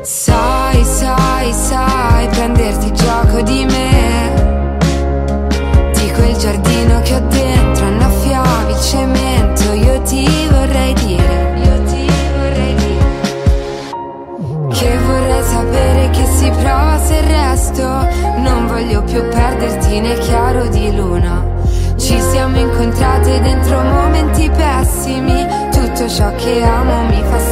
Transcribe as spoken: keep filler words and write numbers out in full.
Sai, sai, sai prenderti gioco di me, di quel giardino che ho dentro annaffiavi il cemento. Io ti vorrei dire, io ti vorrei dire che vorrei sapere che si prova se resto. Non voglio più perderti nel chiaro di luna. Ci siamo incontrate dentro momenti pessimi. Tutto ciò che amo mi fa